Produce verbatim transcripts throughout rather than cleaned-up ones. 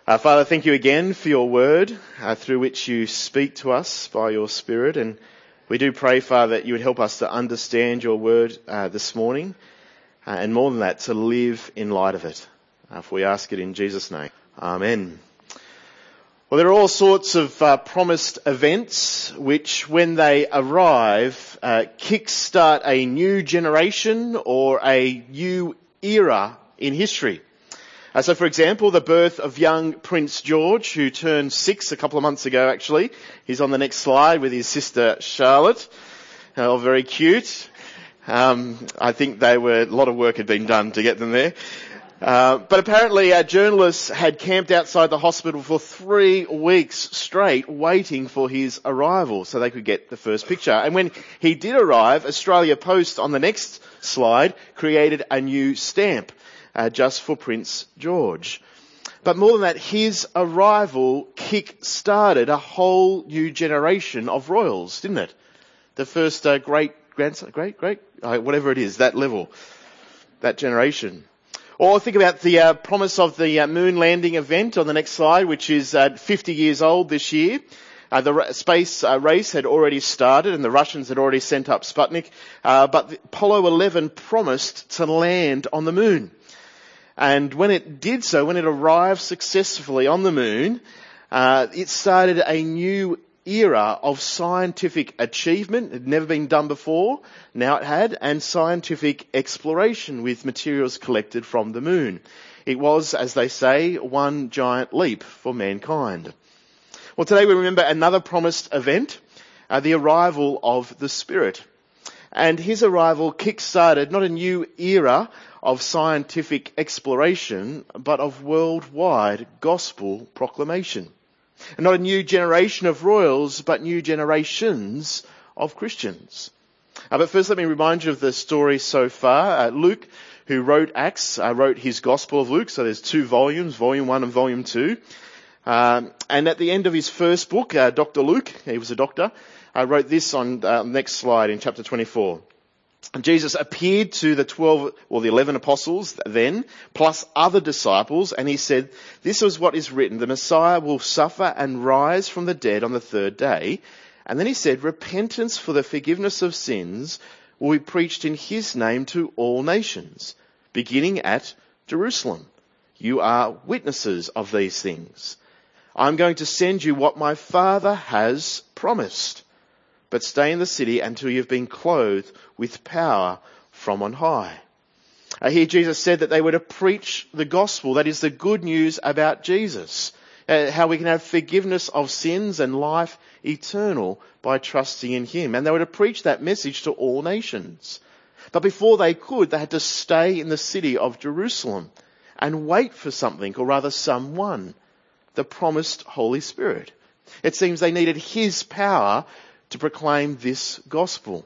Uh, Father, thank you again for your word, uh, through which you speak to us by your Spirit. And we do pray, Father, that you would help us to understand your word uh, this morning, uh, and more than that, to live in light of it. Uh, if we ask it in Jesus' name. Amen. Well, there are all sorts of uh, promised events which, when they arrive, uh, kickstart a new generation or a new era in history. Uh, so, for example, the birth of young Prince George, who turned six a couple of months ago, actually. He's on the next slide with his sister Charlotte. Oh, very cute. Um, I think they were, a lot of work had been done to get them there. Uh, but apparently our journalists had camped outside the hospital for three weeks straight waiting for his arrival so they could get the first picture. And when he did arrive, Australia Post on the next slide created a new stamp uh, just for Prince George. But more than that, his arrival kick-started a whole new generation of royals, didn't it? The first uh, great grandson, great, great, uh, whatever it is, that level, that generation. Or think about the uh, promise of the uh, moon landing event on the next slide, which is uh, fifty years old this year. Uh, the r- space uh, race had already started and the Russians had already sent up Sputnik. Uh, but the Apollo eleven promised to land on the moon. And when it did so, when it arrived successfully on the moon, uh, it started a new era of scientific achievement. It had never been done before. Now it had. And scientific exploration with materials collected from the moon. It was, as they say, one giant leap for mankind. Well, today we remember another promised event, uh, the arrival of the Spirit. And his arrival kick-started not a new era of scientific exploration, but of worldwide gospel proclamation. And not a new generation of royals, but new generations of Christians. Uh, but first let me remind you of the story so far. Uh, Luke, who wrote Acts, uh, wrote his Gospel of Luke. So there's two volumes, volume one and volume two. Um, and at the end of his first book, uh, Doctor Luke, he was a doctor, uh, wrote this on uh, next slide in chapter twenty-four. And Jesus appeared to the twelve, or the eleven apostles then, plus other disciples, and he said, "This is what is written, the Messiah will suffer and rise from the dead on the third day." And then he said, "Repentance for the forgiveness of sins will be preached in his name to all nations, beginning at Jerusalem. You are witnesses of these things. I'm going to send you what my Father has promised. But stay in the city until you've been clothed with power from on high." Uh, here Jesus said that they were to preach the gospel, that is the good news about Jesus, uh, how we can have forgiveness of sins and life eternal by trusting in him. And they were to preach that message to all nations. But before they could, they had to stay in the city of Jerusalem and wait for something, or rather someone, the promised Holy Spirit. It seems they needed his power to proclaim this gospel.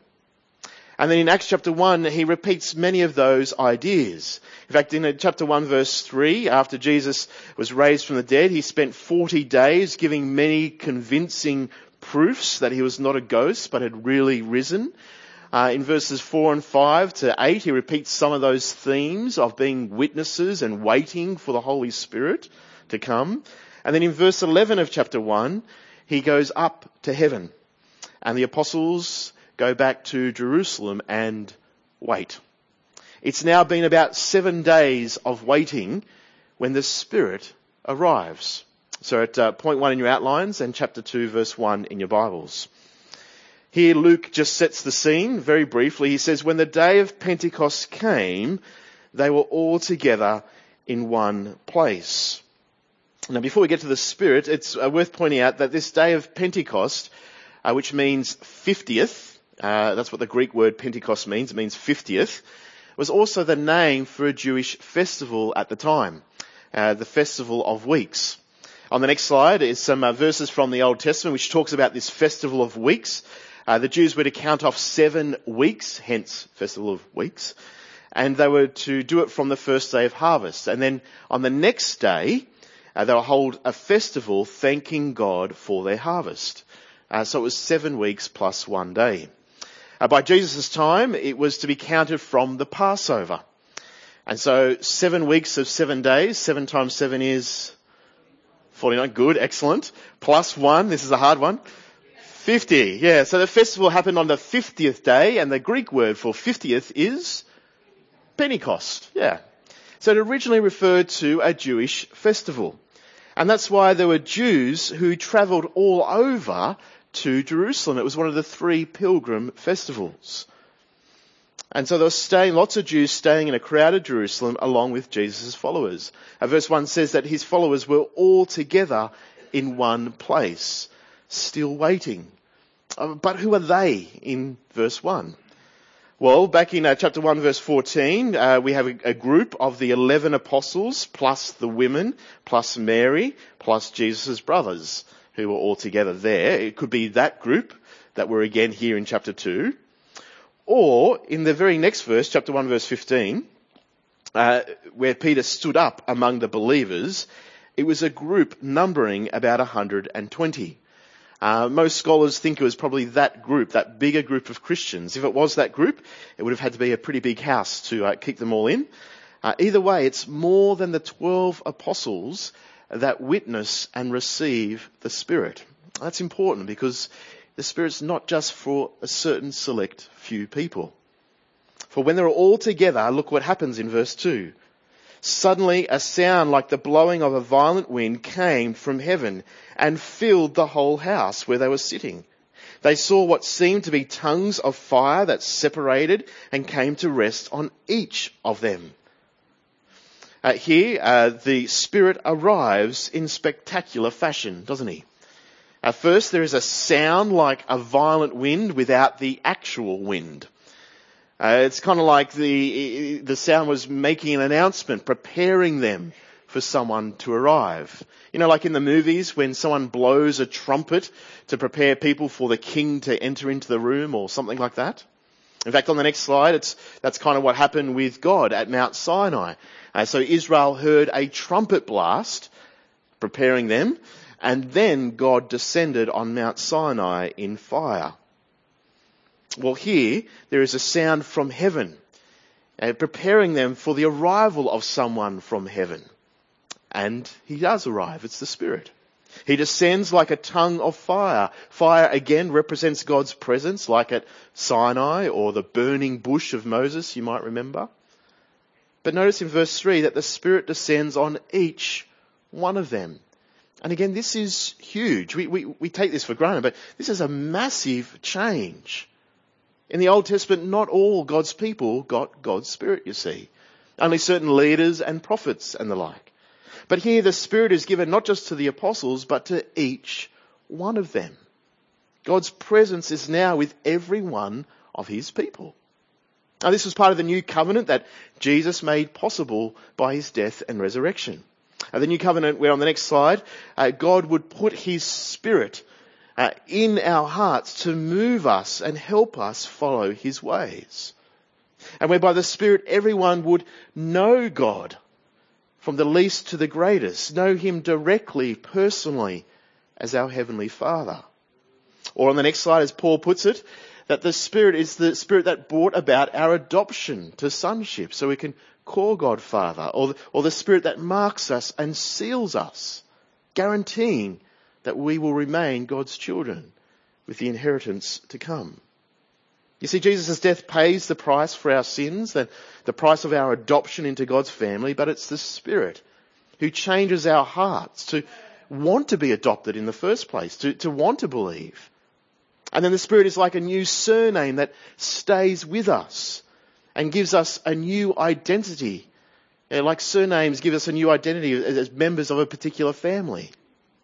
And then in Acts chapter one, he repeats many of those ideas. In fact, in chapter one verse three, after Jesus was raised from the dead, he spent forty days giving many convincing proofs that he was not a ghost, but had really risen. Uh, in verses four and five to eight, he repeats some of those themes of being witnesses and waiting for the Holy Spirit to come. And then in verse eleven of chapter one, he goes up to heaven. And the apostles go back to Jerusalem and wait. It's now been about seven days of waiting when the Spirit arrives. So at uh, point one in your outlines and chapter two, verse one in your Bibles. Here Luke just sets the scene very briefly. He says, when the day of Pentecost came, they were all together in one place. Now before we get to the Spirit, it's uh, worth pointing out that this day of Pentecost, Uh, which means fiftieth, uh, that's what the Greek word Pentecost means, it means fiftieth, was also the name for a Jewish festival at the time, uh, the Festival of Weeks. On the next slide is some uh, verses from the Old Testament which talks about this Festival of Weeks. Uh, the Jews were to count off seven weeks, hence Festival of Weeks, and they were to do it from the first day of harvest. And then on the next day, uh, they will hold a festival thanking God for their harvest. Uh, so it was seven weeks plus one day. Uh, by Jesus' time, it was to be counted from the Passover. And so seven weeks of seven days, seven times seven is forty-nine, good, excellent. Plus one, this is a hard one. fifty, yeah. So the festival happened on the fiftieth day, and the Greek word for fiftieth is Pentecost, yeah. So it originally referred to a Jewish festival. And that's why there were Jews who travelled all over to Jerusalem. It was one of the three pilgrim festivals. And so there were staying, lots of Jews staying in a crowded Jerusalem along with Jesus' followers. Uh, verse one says that his followers were all together in one place, still waiting. Uh, but who are they in verse one? Well, back in uh, chapter one, verse fourteen, uh, we have a, a group of the eleven apostles, plus the women, plus Mary, plus Jesus' brothers, who were all together there. It could be that group that were again here in chapter two. Or, in the very next verse, chapter one, verse fifteen, uh, where Peter stood up among the believers, it was a group numbering about one hundred twenty. Uh, most scholars think it was probably that group, that bigger group of Christians. If it was that group, it would have had to be a pretty big house to uh, keep them all in. Uh, either way, it's more than the twelve apostles that witness and receive the Spirit. That's important because the Spirit's not just for a certain select few people. For when they're all together, look what happens in verse two. Suddenly a sound like the blowing of a violent wind came from heaven and filled the whole house where they were sitting. They saw what seemed to be tongues of fire that separated and came to rest on each of them. Uh, here, uh, the Spirit arrives in spectacular fashion, doesn't he? At first, there is a sound like a violent wind without the actual wind. Uh, it's kind of like the the sound was making an announcement, preparing them for someone to arrive. You know, like in the movies when someone blows a trumpet to prepare people for the king to enter into the room or something like that. In fact, on the next slide, it's that's kind of what happened with God at Mount Sinai. Uh, so Israel heard a trumpet blast, preparing them, and then God descended on Mount Sinai in fire. Well, here, there is a sound from heaven, uh, preparing them for the arrival of someone from heaven. And he does arrive. It's the Spirit. He descends like a tongue of fire. Fire, again, represents God's presence, like at Sinai or the burning bush of Moses, you might remember. But notice in verse three that the Spirit descends on each one of them. And again, this is huge. We, we, we take this for granted, but this is a massive change. In the Old Testament, not all God's people got God's Spirit, you see. Only certain leaders and prophets and the like. But here the Spirit is given not just to the apostles, but to each one of them. God's presence is now with every one of his people. Now, this was part of the new covenant that Jesus made possible by his death and resurrection. Uh, the new covenant, where on the next slide, uh, God would put his Spirit uh, in our hearts to move us and help us follow his ways. And whereby the Spirit, everyone would know God from the least to the greatest, know him directly, personally, as our Heavenly Father. Or on the next slide, as Paul puts it, that the Spirit is the Spirit that brought about our adoption to sonship, so we can call God Father, or the, or the Spirit that marks us and seals us, guaranteeing that we will remain God's children with the inheritance to come. You see, Jesus' death pays the price for our sins, the, the price of our adoption into God's family, but it's the Spirit who changes our hearts to want to be adopted in the first place, to, to want to believe. And then the Spirit is like a new surname that stays with us and gives us a new identity. You know, like surnames give us a new identity as members of a particular family.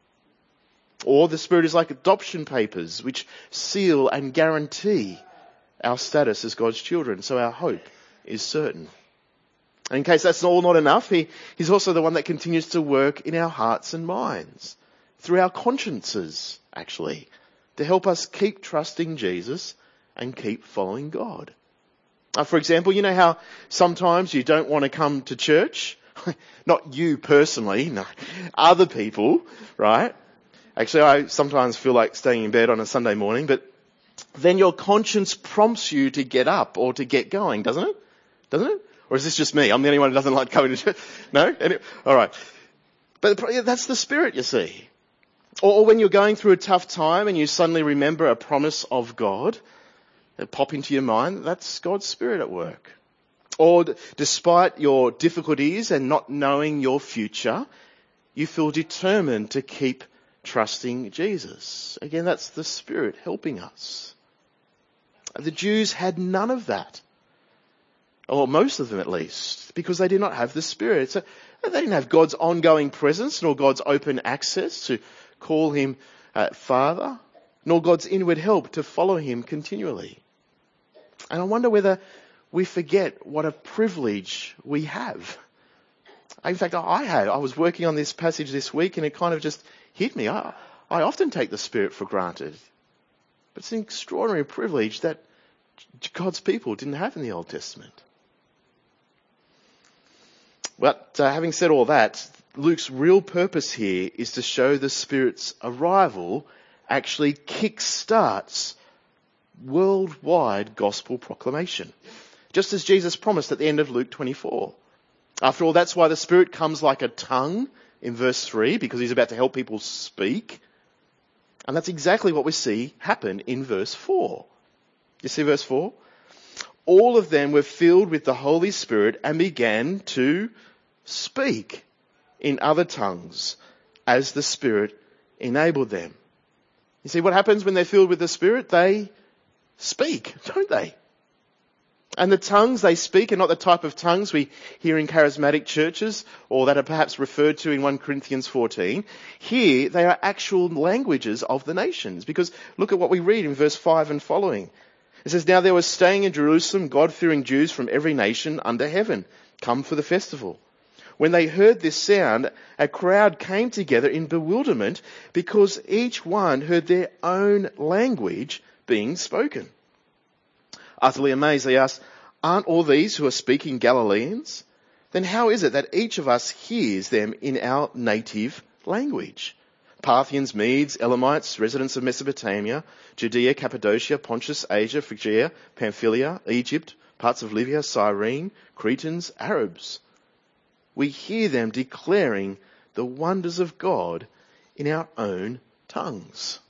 Or the Spirit is like adoption papers which seal and guarantee our status as God's children, so our hope is certain. And in case that's all not enough, he, he's also the one that continues to work in our hearts and minds, through our consciences, actually, to help us keep trusting Jesus and keep following God. Uh, for example, you know how sometimes you don't want to come to church? Not you personally, no, other people, right? Actually, I sometimes feel like staying in bed on a Sunday morning, but then your conscience prompts you to get up or to get going, doesn't it? Doesn't it? Or is this just me? I'm the only one who doesn't like coming to church. No? Any, all right. But that's the Spirit, you see. Or when you're going through a tough time and you suddenly remember a promise of God that pop into your mind, that's God's Spirit at work. Or despite your difficulties and not knowing your future, you feel determined to keep trusting Jesus. Again, that's the Spirit helping us. The Jews had none of that. Or most of them at least, because they did not have the Spirit. So they didn't have God's ongoing presence, nor God's open access to call him uh, Father, nor God's inward help to follow him continually. And I wonder whether we forget what a privilege we have. In fact, I had. I was working on this passage this week and it kind of just hit me. I, I often take the Spirit for granted. But it's an extraordinary privilege that God's people didn't have in the Old Testament. But uh, having said all that, Luke's real purpose here is to show the Spirit's arrival actually kick-starts worldwide gospel proclamation. Just as Jesus promised at the end of Luke twenty-four. After all, that's why the Spirit comes like a tongue in verse three, because he's about to help people speak. And that's exactly what we see happen in verse four. You see verse four? All of them were filled with the Holy Spirit and began to speak in other tongues as the Spirit enabled them. You see what happens when they're filled with the Spirit? They speak, don't they? And the tongues they speak are not the type of tongues we hear in charismatic churches or that are perhaps referred to in First Corinthians fourteen. Here they are actual languages of the nations, because look at what we read in verse five and following. It says, "Now there was staying in Jerusalem God-fearing Jews from every nation under heaven, come for the festival. When they heard this sound, a crowd came together in bewilderment because each one heard their own language being spoken. Utterly amazed, they asked, 'Aren't all these who are speaking Galileans? Then how is it that each of us hears them in our native language?' Parthians, Medes, Elamites, residents of Mesopotamia, Judea, Cappadocia, Pontus, Asia, Phrygia, Pamphylia, Egypt, parts of Libya, Cyrene, Cretans, Arabs. We hear them declaring the wonders of God in our own tongues."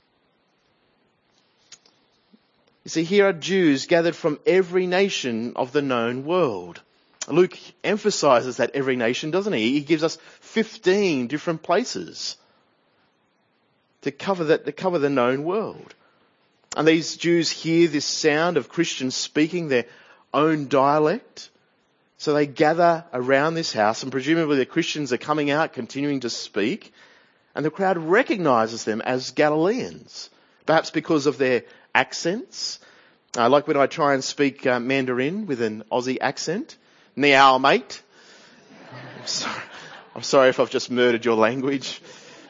You see, here are Jews gathered from every nation of the known world. Luke emphasizes that every nation, doesn't he? He gives us fifteen different places to cover that, to cover the known world. And these Jews hear this sound of Christians speaking their own dialect. So they gather around this house, and presumably the Christians are coming out, continuing to speak. And the crowd recognizes them as Galileans, perhaps because of their accents. Uh, like when I try and speak uh, Mandarin with an Aussie accent. Ni hao, mate. I'm sorry, I'm sorry if I've just murdered your language.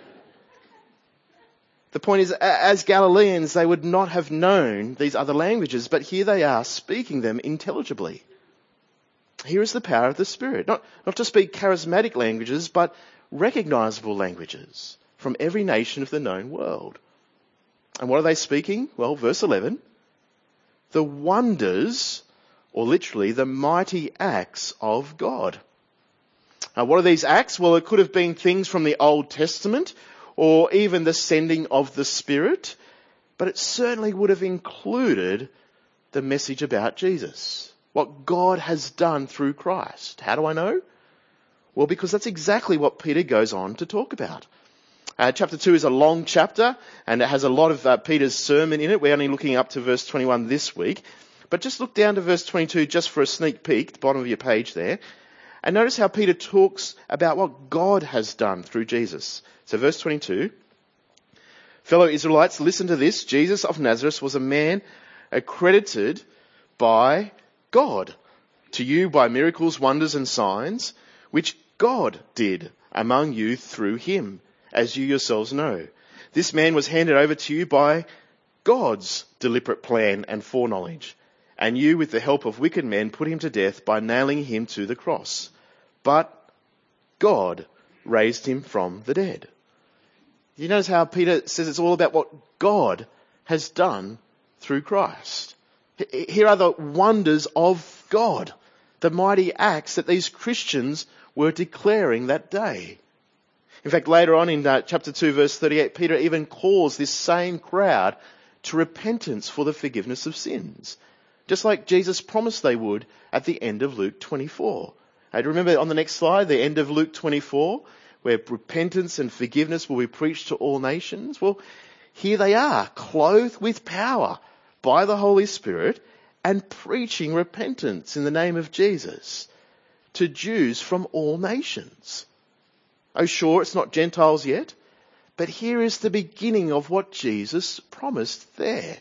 The point is, as Galileans, they would not have known these other languages, but here they are speaking them intelligibly. Here is the power of the Spirit. Not, not to speak charismatic languages, but recognizable languages from every nation of the known world. And what are they speaking? Well, verse eleven. The wonders, or literally the mighty acts of God. Now, what are these acts? Well, it could have been things from the Old Testament, or even the sending of the Spirit, but it certainly would have included the message about Jesus. What God has done through Christ. How do I know? Well, because that's exactly what Peter goes on to talk about. Uh, chapter two is a long chapter, and it has a lot of uh, Peter's sermon in it. We're only looking up to verse twenty-one this week. But just look down to verse twenty-two just for a sneak peek, the bottom of your page there. And notice how Peter talks about what God has done through Jesus. So verse twenty-two. "Fellow Israelites, listen to this. Jesus of Nazareth was a man accredited by God to you by miracles, wonders and signs, which God did among you through him, as you yourselves know. This man was handed over to you by God's deliberate plan and foreknowledge, and you, with the help of wicked men, put him to death by nailing him to the cross. But God raised him from the dead." You notice how Peter says it's all about what God has done through Christ. Here are the wonders of God, the mighty acts that these Christians were declaring that day. In fact, later on in uh, chapter two, verse thirty-eight, Peter even calls this same crowd to repentance for the forgiveness of sins, just like Jesus promised they would at the end of Luke twenty-four. And remember on the next slide, the end of Luke twenty-four, where repentance and forgiveness will be preached to all nations. Well, here they are, clothed with power by the Holy Spirit and preaching repentance in the name of Jesus to Jews from all nations. Oh, sure, it's not Gentiles yet, but here is the beginning of what Jesus promised there.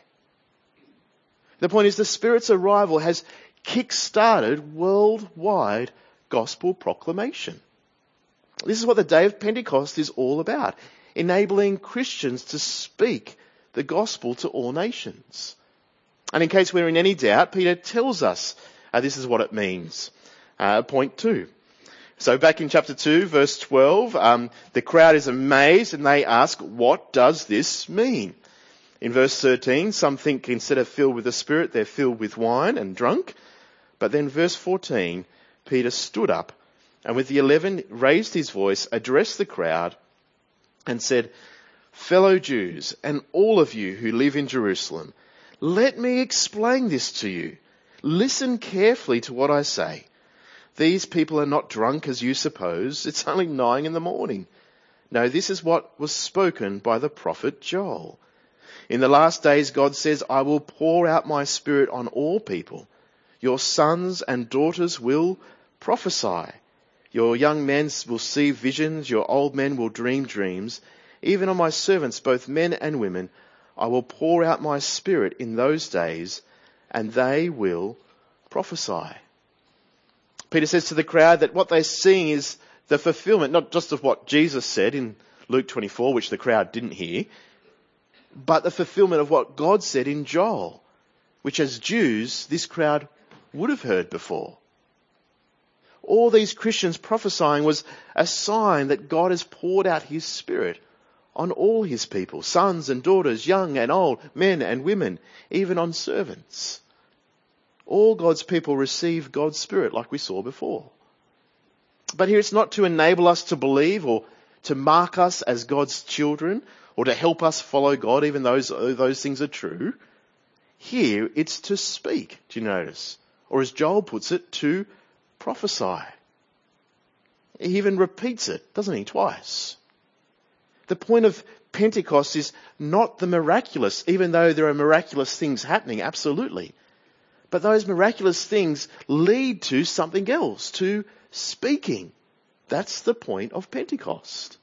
The point is the Spirit's arrival has kick-started worldwide gospel proclamation. This is what the day of Pentecost is all about, enabling Christians to speak the gospel to all nations. And in case we're in any doubt, Peter tells us uh, this is what it means. Uh, point two. So back in chapter two, verse twelve, um, the crowd is amazed and they ask, what does this mean? In verse thirteen, some think instead of filled with the Spirit, they're filled with wine and drunk. But then verse fourteen, Peter stood up and with the eleven raised his voice, addressed the crowd and said, fellow Jews and all of you who live in Jerusalem, let me explain this to you. Listen carefully to what I say. These people are not drunk as you suppose. It's only nine in the morning. No, this is what was spoken by the prophet Joel. In the last days, God says, I will pour out my Spirit on all people. Your sons and daughters will prophesy. Your young men will see visions. Your old men will dream dreams. Even on my servants, both men and women, I will pour out my Spirit in those days, and they will prophesy. Peter says to the crowd that what they're seeing is the fulfillment, not just of what Jesus said in Luke twenty-four, which the crowd didn't hear, but the fulfillment of what God said in Joel, which as Jews, this crowd would have heard before. All these Christians prophesying was a sign that God has poured out his Spirit on all his people, sons and daughters, young and old, men and women, even on servants. All God's people receive God's Spirit like we saw before. But here it's not to enable us to believe or to mark us as God's children or to help us follow God, even though those, those things are true. Here it's to speak, do you notice? Or as Joel puts it, to prophesy. He even repeats it, doesn't he, twice. The point of Pentecost is not the miraculous, even though there are miraculous things happening, absolutely. But those miraculous things lead to something else, to speaking. That's the point of Pentecost.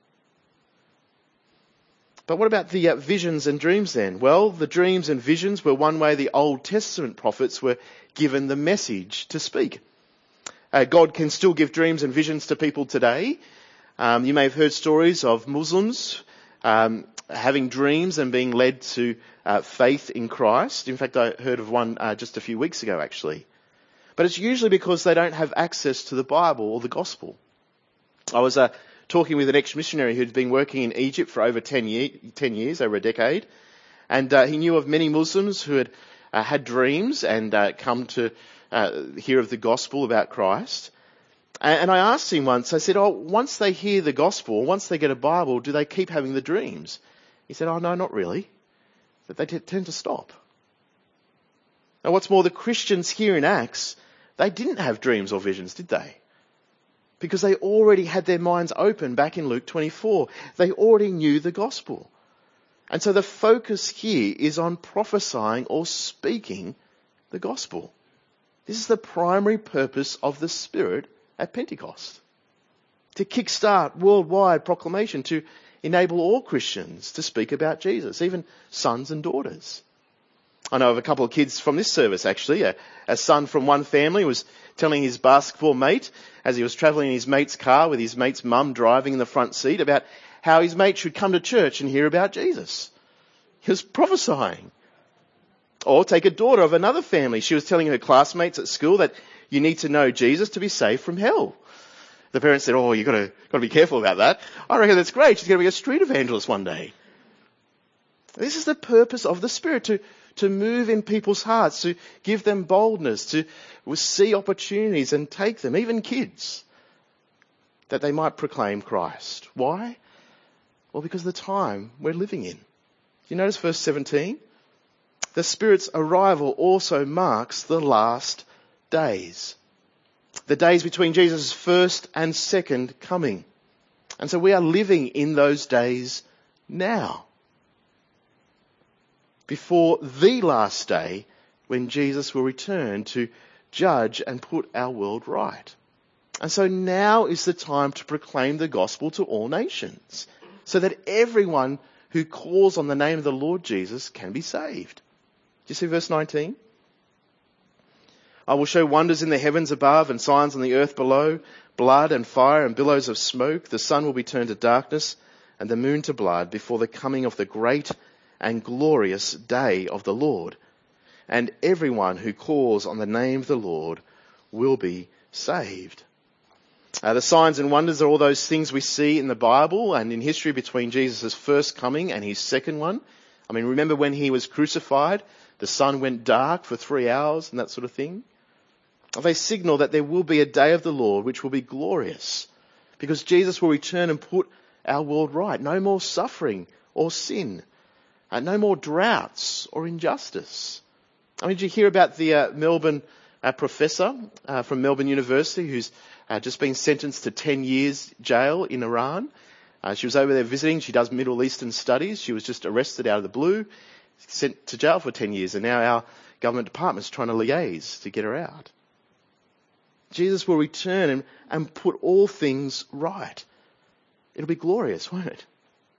But what about the uh, visions and dreams then? Well, the dreams and visions were one way the Old Testament prophets were given the message to speak. Uh, God can still give dreams and visions to people today. Um, you may have heard stories of Muslims um, having dreams and being led to uh, faith in Christ. In fact, I heard of one uh, just a few weeks ago, actually. But it's usually because they don't have access to the Bible or the gospel. I was uh, talking with an ex-missionary who'd been working in Egypt for over ten, year, ten years, over a decade. And uh, he knew of many Muslims who had uh, had dreams and uh, come to uh, hear of the gospel about Christ. And I asked him once, I said, oh, once they hear the gospel, once they get a Bible, do they keep having the dreams? He said, oh, no, not really. That they t- tend to stop. And what's more, the Christians here in Acts, they didn't have dreams or visions, did they? Because they already had their minds open back in Luke twenty-four. They already knew the gospel. And so the focus here is on prophesying or speaking the gospel. This is the primary purpose of the Spirit at Pentecost. To kickstart worldwide proclamation, to enable all Christians to speak about Jesus, even sons and daughters. I know of a couple of kids from this service actually. A, a son from one family was telling his basketball mate, as he was travelling in his mate's car with his mate's mum driving in the front seat, about how his mate should come to church and hear about Jesus. He was prophesying. Or take a daughter of another family. She was telling her classmates at school that you need to know Jesus to be saved from hell. The parents said, oh, you've got to, got to be careful about that. I reckon that's great. She's going to be a street evangelist one day. This is the purpose of the Spirit, to, to move in people's hearts, to give them boldness, to see opportunities and take them, even kids. that they might proclaim Christ. Why? Well, because of the time we're living in. You notice verse seventeen? The Spirit's arrival also marks the last days. The days between Jesus' first and second coming. And so we are living in those days now. Before the last day when Jesus will return to judge and put our world right. And so now is the time to proclaim the gospel to all nations, so that everyone who calls on the name of the Lord Jesus can be saved. Do you see verse nineteen? I will show wonders in the heavens above and signs on the earth below, blood and fire and billows of smoke. The sun will be turned to darkness and the moon to blood before the coming of the great and glorious day of the Lord. And everyone who calls on the name of the Lord will be saved. Uh, the signs and wonders are all those things we see in the Bible and in history between Jesus' first coming and his second one. I mean, remember when he was crucified, the sun went dark for three hours and that sort of thing. They signal that there will be a day of the Lord which will be glorious, because Jesus will return and put our world right. No more suffering or sin, and no more droughts or injustice. I mean, did you hear about the uh, Melbourne uh, professor uh, from Melbourne University who's uh, just been sentenced to ten years jail in Iran? Uh, she was over there visiting. She does Middle Eastern studies. She was just arrested out of the blue, sent to jail for ten years, and now our government department's trying to liaise to get her out. Jesus will return and, and put all things right. It'll be glorious, won't it?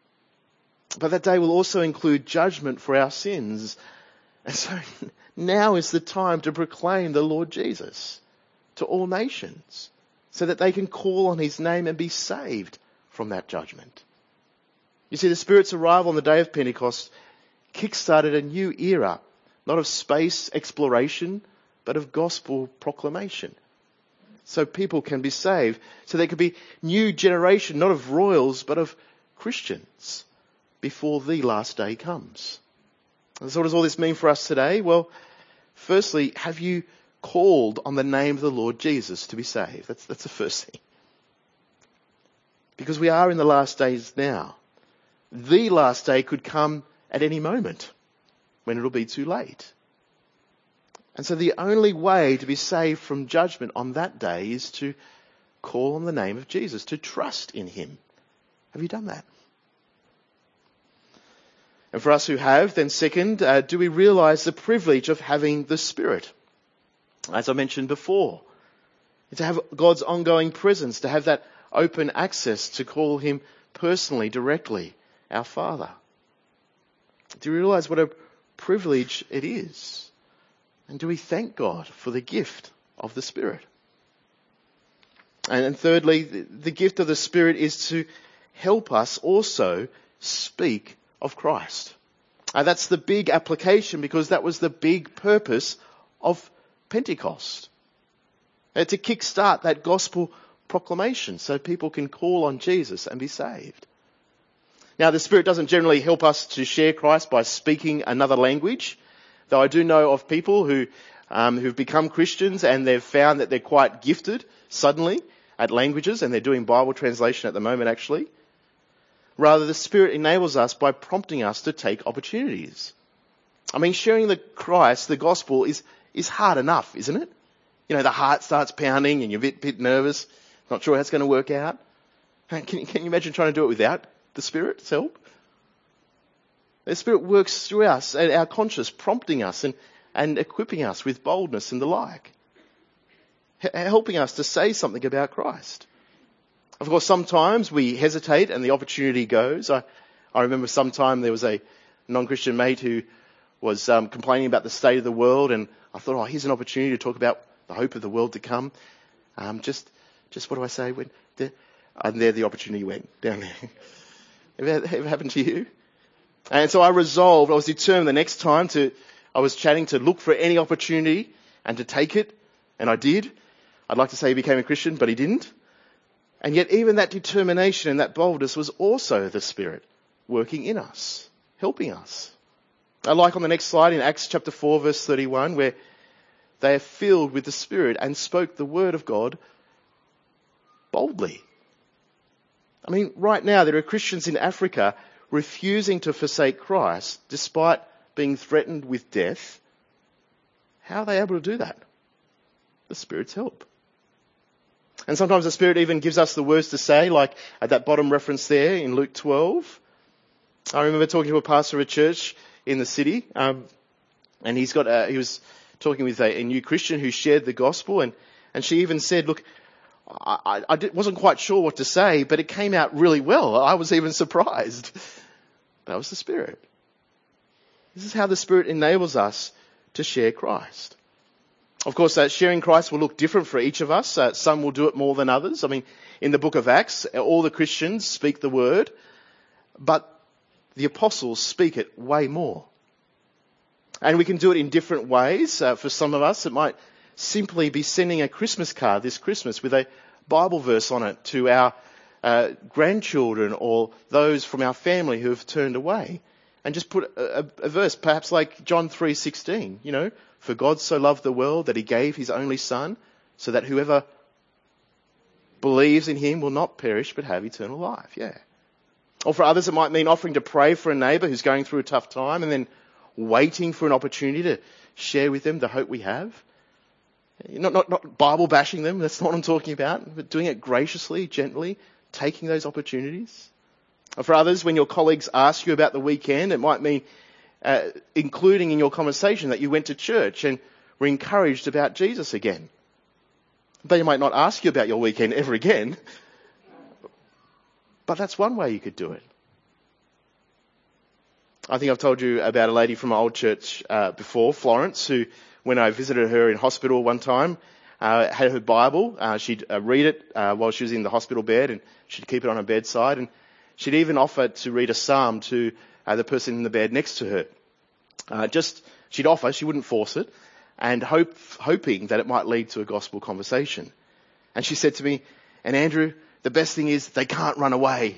But that day will also include judgment for our sins. And so now is the time to proclaim the Lord Jesus to all nations, so that they can call on his name and be saved from that judgment. You see, the Spirit's arrival on the day of Pentecost kick-started a new era, not of space exploration, but of gospel proclamation. So people can be saved. So there could be new generation, not of royals, but of Christians before the last day comes. And so what does all this mean for us today? Well, firstly, have you called on the name of the Lord Jesus to be saved? That's, that's the first thing. Because we are in the last days now. The last day could come at any moment when it'll be too late. And so the only way to be saved from judgment on that day is to call on the name of Jesus, to trust in him. Have you done that? And for us who have, then second, uh, do we realise the privilege of having the Spirit? As I mentioned before, to have God's ongoing presence, to have that open access to call him personally, directly, our Father. Do you realise what a privilege it is? And do we thank God for the gift of the Spirit? And, and thirdly, the, the gift of the Spirit is to help us also speak of Christ. Uh, that's the big application, because that was the big purpose of Pentecost. Uh, to kickstart that gospel proclamation so people can call on Jesus and be saved. Now, the Spirit doesn't generally help us to share Christ by speaking another language. Though I do know of people who, um, who've become Christians and they've found that they're quite gifted suddenly at languages, and they're doing Bible translation at the moment actually. Rather, the Spirit enables us by prompting us to take opportunities. I mean, sharing the Christ, the gospel, is, is hard enough, isn't it? You know, the heart starts pounding and you're a bit, bit nervous, not sure how it's going to work out. Can you, can you imagine trying to do it without the Spirit's help? The Spirit works through us and our conscience, prompting us and, and equipping us with boldness and the like. H- helping us to say something about Christ. Of course, sometimes we hesitate and the opportunity goes. I, I remember sometime there was a non-Christian mate who was um, complaining about the state of the world, and I thought, oh, here's an opportunity to talk about the hope of the world to come. Um, just, just what do I say? When there, and there the opportunity went down there. Ever, ever happened to you? And so I resolved, I was determined the next time to, I was chatting to look for any opportunity and to take it. And I did. I'd like to say he became a Christian, but he didn't. And yet even that determination and that boldness was also the Spirit working in us, helping us. I like on the next slide in Acts chapter four verse thirty-one, where they are filled with the Spirit and spoke the word of God boldly. I mean, right now there are Christians in Africa refusing to forsake Christ despite being threatened with death. How are they able to do that? The Spirit's help. And sometimes the Spirit even gives us the words to say, like at that bottom reference there in Luke twelve. I remember talking to a pastor of a church in the city, um, and he's got a, he was talking with a, a new Christian who shared the gospel, and, and she even said, look, I, I wasn't quite sure what to say, but it came out really well. I was even surprised. That was the Spirit. This is how the Spirit enables us to share Christ. Of course, uh, sharing Christ will look different for each of us. Uh, some will do it more than others. I mean, in the book of Acts, all the Christians speak the word, but the apostles speak it way more. And we can do it in different ways. Uh, for some of us, it might simply be sending a Christmas card this Christmas with a Bible verse on it to our uh, grandchildren or those from our family who have turned away. And just put a, a, a verse, perhaps like John three sixteen, you know, for God so loved the world that he gave his only son so that whoever believes in him will not perish but have eternal life. Yeah. Or for others, it might mean offering to pray for a neighbour who's going through a tough time and then waiting for an opportunity to share with them the hope we have. Not, not, not Bible bashing them, that's not what I'm talking about, but doing it graciously, gently, taking those opportunities. Or for others, when your colleagues ask you about the weekend, it might mean uh, including in your conversation that you went to church and were encouraged about Jesus again. They might not ask you about your weekend ever again, but that's one way you could do it. I think I've told you about a lady from my old church uh, before, Florence, who, when I visited her in hospital one time, uh, had her Bible. Uh, she'd uh, read it uh, while she was in the hospital bed, and she'd keep it on her bedside. And she'd even offered to read a psalm to uh, the person in the bed next to her. Uh, just, she'd offer, she wouldn't force it, and hope, hoping that it might lead to a gospel conversation. And she said to me, and Andrew, the best thing is they can't run away.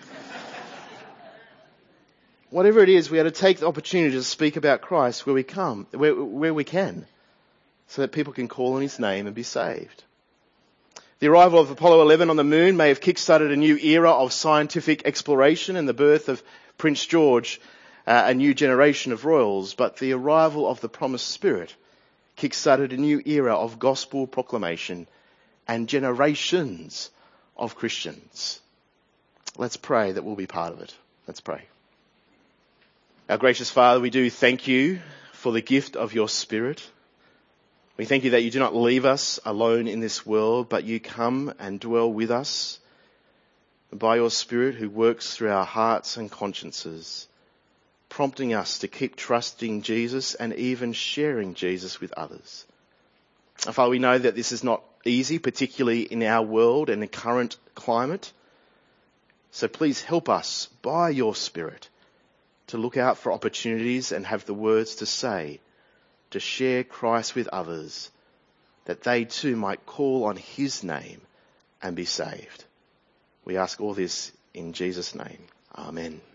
Whatever it is, we have to take the opportunity to speak about Christ where we come, where, where we can, so that people can call on his name and be saved. The arrival of Apollo eleven on the moon may have kick-started a new era of scientific exploration and the birth of Prince George, uh, a new generation of royals, but the arrival of the promised Spirit kick-started a new era of gospel proclamation and generations of Christians. Let's pray that we'll be part of it. Let's pray. Our gracious Father, we do thank you for the gift of your Spirit. We thank you that you do not leave us alone in this world, but you come and dwell with us by your Spirit who works through our hearts and consciences, prompting us to keep trusting Jesus and even sharing Jesus with others. And Father, we know that this is not easy, particularly in our world and the current climate. So please help us by your Spirit to look out for opportunities and have the words to say, to share Christ with others, that they too might call on his name and be saved. We ask all this in Jesus' name. Amen.